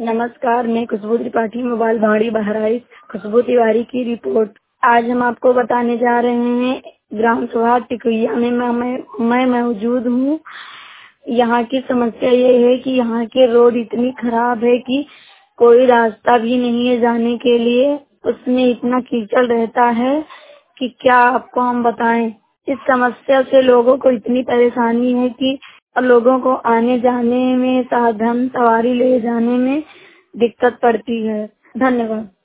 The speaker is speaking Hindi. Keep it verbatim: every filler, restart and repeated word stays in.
नमस्कार, मैं खुशबू त्रिपाठी मोबाइल भाड़ी बहराइच खुशबू तिवारी की रिपोर्ट। आज हम आपको बताने जा रहे हैं ग्राम सभा टिकुया में मैं मैं, मैं मौजूद हूँ। यहाँ की समस्या ये है कि यहाँ के रोड इतनी खराब है कि कोई रास्ता भी नहीं है जाने के लिए। उसमें इतना कीचड़ रहता है कि क्या आपको हम बताएं। इस समस्या से लोगों को इतनी परेशानी है कि लोगों को आने जाने में, साधन सवारी ले जाने में दिक्कत पड़ती है। धन्यवाद।